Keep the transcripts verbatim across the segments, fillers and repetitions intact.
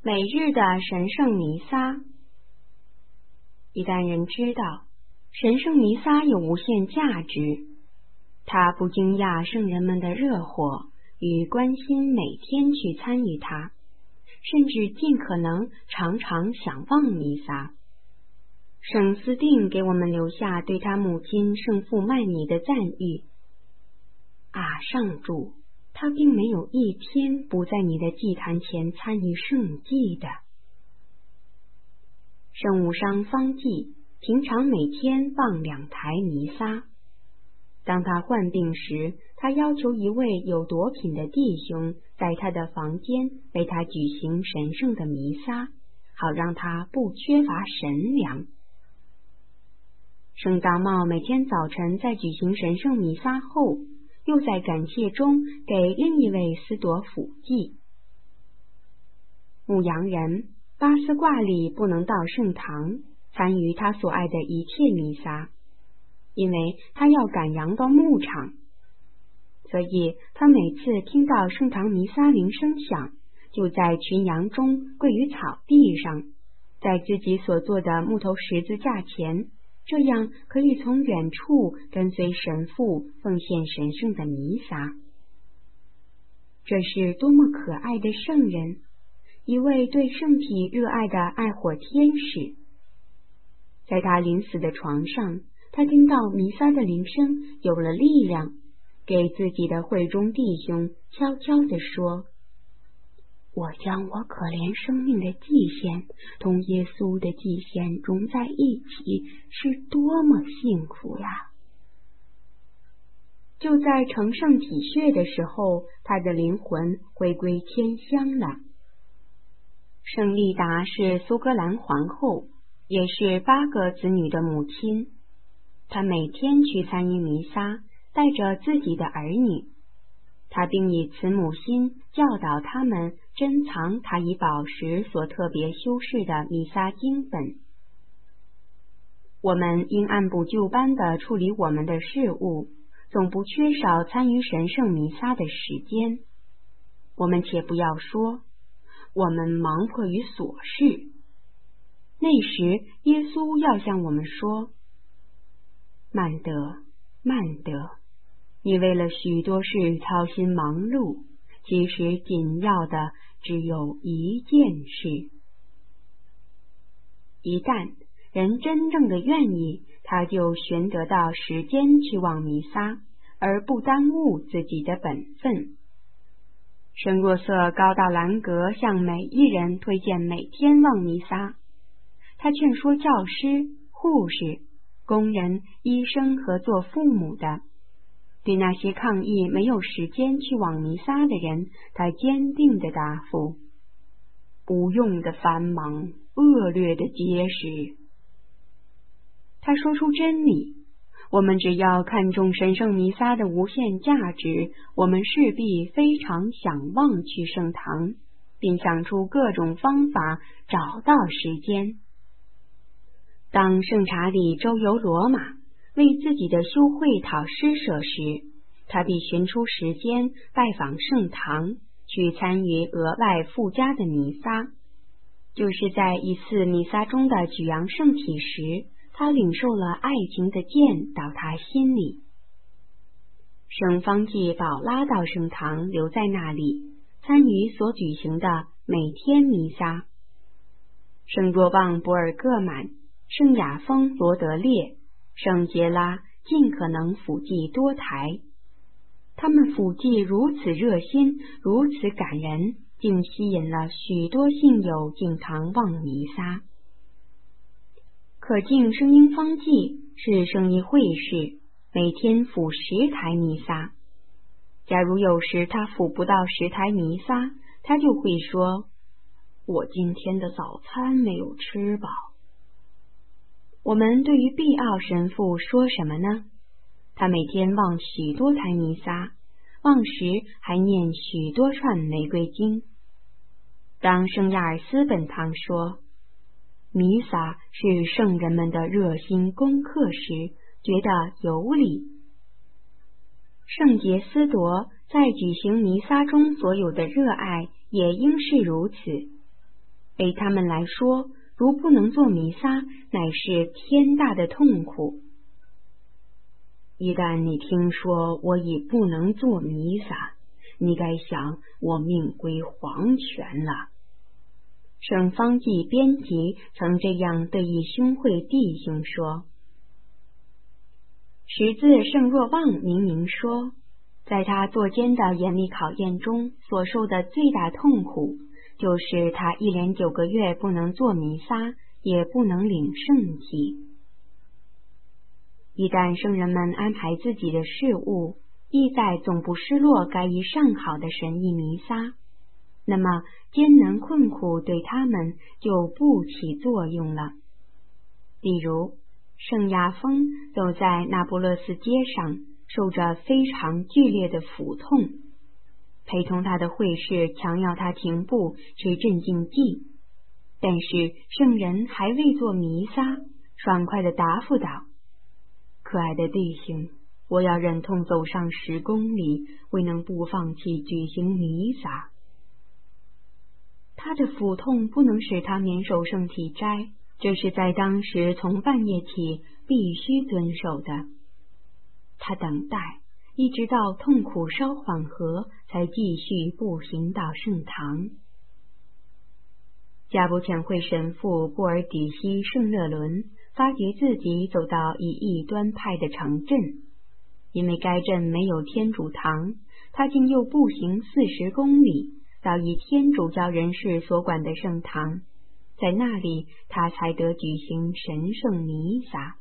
每日的神圣弥撒。一旦人知道神圣弥撒有无限价值，他不惊讶圣人们的热火与关心，每天去参与它，甚至尽可能常常想望弥撒。圣斯定给我们留下对他母亲圣父曼尼的赞誉：啊，上主，他并没有一天不在你的祭坛前参与圣祭的。圣武商方济平常每天望两台弥撒。当他患病时，他要求一位有铎品的弟兄在他的房间为他举行神圣的弥撒，好让他不缺乏神粮。圣大茂每天早晨在举行神圣弥撒后，又在感谢中给另一位司铎辅祭。牧羊人巴斯挂里不能到圣堂参与他所爱的一切弥撒，因为他要赶羊到牧场，所以他每次听到圣堂弥撒铃声响，就在群羊中跪于草地上，在自己所做的木头十字架前，这样可以从远处跟随神父奉献神圣的弥撒。这是多么可爱的圣人，一位对圣体热爱的爱火天使。在他临死的床上，他听到弥撒的铃声，有了力量，给自己的会中弟兄悄悄地说：我将我可怜生命的祭献同耶稣的祭献融在一起，是多么幸福呀！就在成圣体恤的时候，他的灵魂回归天乡了。圣丽达是苏格兰皇后，也是八个子女的母亲。她每天去参与弥撒，带着自己的儿女。她并以慈母心教导他们珍藏她以宝石所特别修饰的弥撒经本。我们应按部就班地处理我们的事务，总不缺少参与神圣弥撒的时间。我们且不要说我们忙迫于琐事，那时耶稣要向我们说：慢得，慢得，你为了许多事操心忙碌，其实紧要的只有一件事。一旦人真正的愿意，他就寻得到时间去望弥撒，而不耽误自己的本分。圣若瑟高道兰格向每一人推荐每天望弥撒，他劝说教师、护士、工人、医生和做父母的，对那些抗议没有时间去往弥撒的人，他坚定的答复：不用的繁忙，恶劣的结实。他说出真理，我们只要看重神圣弥撒的无限价值，我们势必非常想望去圣堂，并想出各种方法找到时间。当圣查理周游罗马，为自己的修会讨施舍时，他必寻出时间拜访圣堂，去参与额外附加的弥撒。就是在一次弥撒中的举扬圣体时，他领受了爱情的剑到他心里。圣方济保拉到圣堂留在那里，参与所举行的每天弥撒。圣若望博尔各满、圣雅丰罗德列、圣杰拉尽可能辅祭多台。他们辅祭如此热心，如此感人，竟吸引了许多信友进堂望弥撒。可敬圣婴方济是圣医会士，每天辅十台弥撒。假如有时他辅不到十台弥撒，他就会说：我今天的早餐没有吃饱。我们对于毕奥神父说什么呢？他每天望许多台弥撒，望时还念许多串玫瑰经。当圣亚尔斯本堂说弥撒是圣人们的热心功课时，觉得有理。圣杰斯铎在举行弥撒中所有的热爱也应是如此。 对他们来说，如不能做弥撒，乃是天大的痛苦。一旦你听说我已不能做弥撒，你该想我命归黄泉了。圣方济编辑曾这样对一兄会弟兄说：十字圣若望明明说，在他作监的严厉考验中所受的最大痛苦，就是他一连九个月不能做弥撒，也不能领圣体。一旦圣人们安排自己的事物，意在总不失落该一上好的神意弥撒，那么艰难困苦对他们就不起作用了。例如，圣亚丰走在那不勒斯街上，受着非常剧烈的腹痛，陪同他的会士强要他停步吃镇静剂，但是圣人还未做弥撒，爽快地答复道：可爱的弟兄，我要忍痛走上十公里，未能不放弃举行弥撒。他的腹痛不能使他免受圣体斋，这是在当时从半夜起必须遵守的。他等待，一直到痛苦稍缓和，才继续步行到圣堂。加布浅会神父布尔底希圣勒伦发觉自己走到一异端派的城镇，因为该镇没有天主堂，他竟又步行四十公里到一天主教人士所管的圣堂，在那里他才得举行神圣弥撒。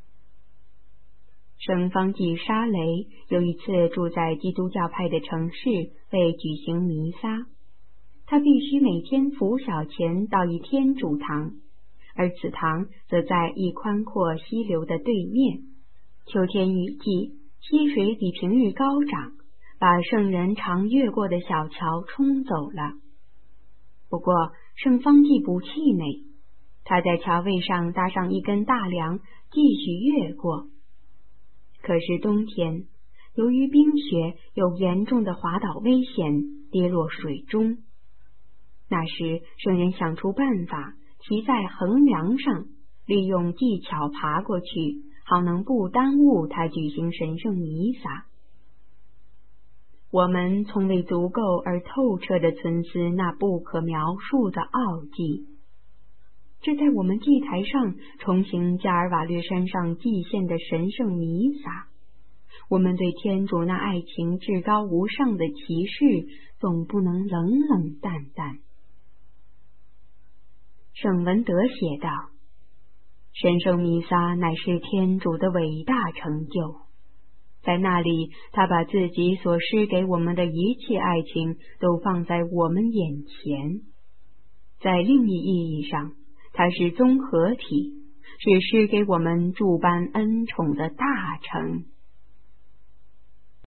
圣方济沙雷有一次住在基督教派的城市，为举行弥撒，他必须每天拂晓前到一天主堂，而此堂则在一宽阔溪流的对面。秋天雨季，溪水比平日高涨，把圣人常越过的小桥冲走了。不过圣方济不气馁，他在桥位上搭上一根大梁，继续越过。可是冬天，由于冰雪有严重的滑倒危险，跌落水中。那时圣人想出办法，骑在横梁上，利用技巧爬过去，好能不耽误他举行神圣弥撒。我们从未足够而透彻地存思那不可描述的奥迹。这在我们祭台上重行加尔瓦略山上祭献的神圣弥撒，我们对天主那爱情至高无上的启示，总不能冷冷淡淡。圣文德写道：神圣弥撒乃是天主的伟大成就，在那里他把自己所施给我们的一切爱情都放在我们眼前。在另一意义上，它是综合体，是施给我们诸般恩宠的大成。